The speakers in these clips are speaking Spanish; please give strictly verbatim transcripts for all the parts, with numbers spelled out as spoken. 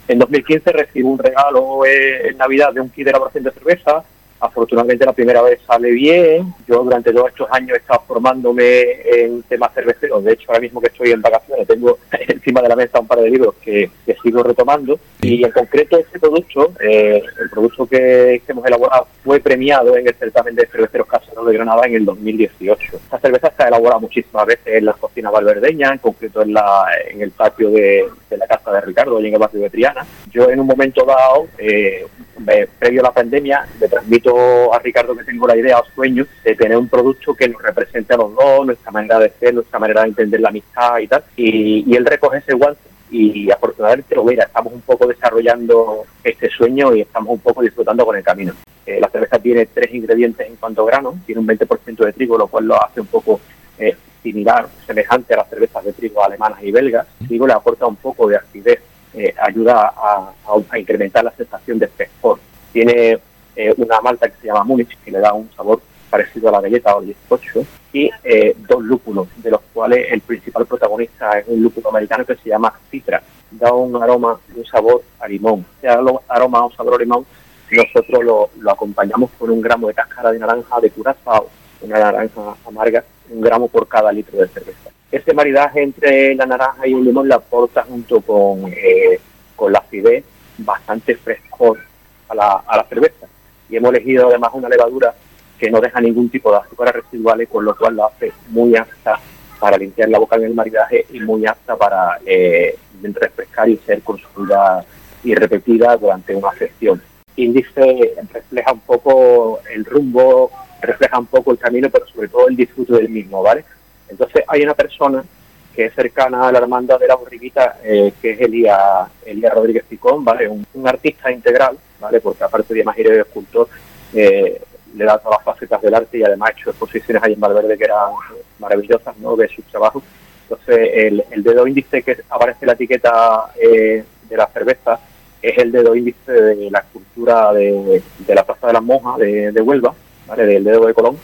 En dos mil quince recibí un regalo eh, en Navidad de un kit de elaboración de cerveza. Afortunadamente la primera vez sale bien. Yo durante todos estos años he estado formándome en temas cerveceros. De hecho, ahora mismo que estoy en vacaciones tengo encima de la mesa un par de libros que, que sigo retomando. Y en concreto este producto, eh, el producto que, que hemos elaborado, fue premiado en el certamen de cerveceros caseros de Granada en el dos mil dieciocho. Esta cerveza se ha elaborado muchísimas veces en las cocinas valverdeñas, en concreto en, la, en el patio de, de la casa de Ricardo, y en el barrio de Triana. Yo en un momento dado, eh, previo a la pandemia, le transmito a Ricardo que tengo la idea o sueño de tener un producto que nos represente a los dos, nuestra manera de ser, nuestra manera de entender la amistad y tal, y, y él recoge ese guante y afortunadamente lo mira, estamos un poco desarrollando este sueño y estamos un poco disfrutando con el camino. Eh, la cerveza tiene tres ingredientes en cuanto a grano, tiene un veinte por ciento de trigo, lo cual lo hace un poco eh, similar, semejante a las cervezas de trigo alemanas y belgas. El trigo le aporta un poco de acidez, eh, ayuda a, a, a incrementar la sensación de frescor. Tiene eh, una malta que se llama Múnich, que le da un sabor parecido a la galleta o el bizcocho, y eh, dos lúpulos, de los cuales el principal protagonista es un lúpulo americano que se llama Citra. Da un aroma y un sabor a limón. Ese aroma o sabor a limón nosotros lo, lo acompañamos con un gramo de cáscara de naranja de Curazao, una naranja amarga, un gramo por cada litro de cerveza. Ese maridaje entre la naranja y el limón le aporta junto con, eh, con la acidez bastante frescor a la, a la cerveza. Y hemos elegido además una levadura que no deja ningún tipo de azúcares residuales, con lo cual lo hace muy apta para limpiar la boca en el maridaje y muy apta para eh, refrescar y ser consumida y repetida durante una sesión. Índice refleja un poco el rumbo, refleja un poco el camino, pero sobre todo el disfrute del mismo, ¿vale? Entonces hay una persona que es cercana a la hermandad de la borriquita, eh, que es Elías Elías Rodríguez Picón, ¿vale? Un, un artista integral, ¿vale? Porque aparte de imaginero y escultor, eh, le da todas las facetas del arte y además ha hecho exposiciones ahí en Valverde que eran maravillosas, ¿no?, de sus trabajos. Entonces el, el dedo índice que aparece en la etiqueta eh, de la cerveza es el dedo índice de la escultura de, de la Plaza de las Monjas de, de Huelva, ¿vale?, del dedo de Colón,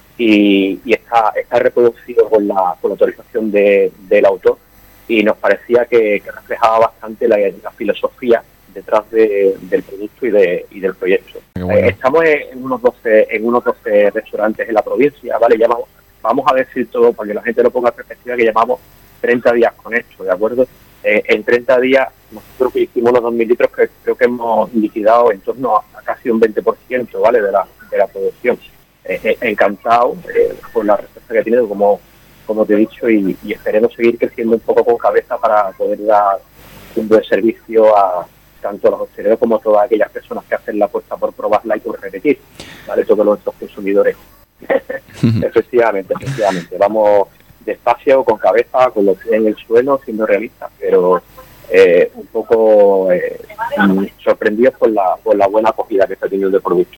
y, y está, está reproducido con la, con la autorización de, del autor, y nos parecía que, que reflejaba bastante la, la filosofía detrás de, del producto y, de, y del proyecto. Bueno. Eh, estamos en unos doce en unos doce restaurantes en la provincia, ¿vale? Llamamos, vamos a decir todo para que la gente lo ponga en perspectiva, que llevamos treinta días con esto, ¿de acuerdo? Eh, en treinta días nosotros que hicimos unos dos mil litros que creo que hemos liquidado en torno a, a casi un veinte por ciento, ¿vale?, de la, de la producción. Eh, eh, encantado eh, con la respuesta que ha tenido, como, como te he dicho, y, y esperemos seguir creciendo un poco con cabeza para poder dar un buen servicio a tanto a los hosteleros como a todas aquellas personas que hacen la apuesta por probarla y por repetir, ¿vale?, todos nuestros consumidores. efectivamente, efectivamente. Vamos despacio, con cabeza, con los pies en el suelo, siendo realistas, pero eh, un poco eh, sorprendidos por la, por la buena acogida que está teniendo el producto.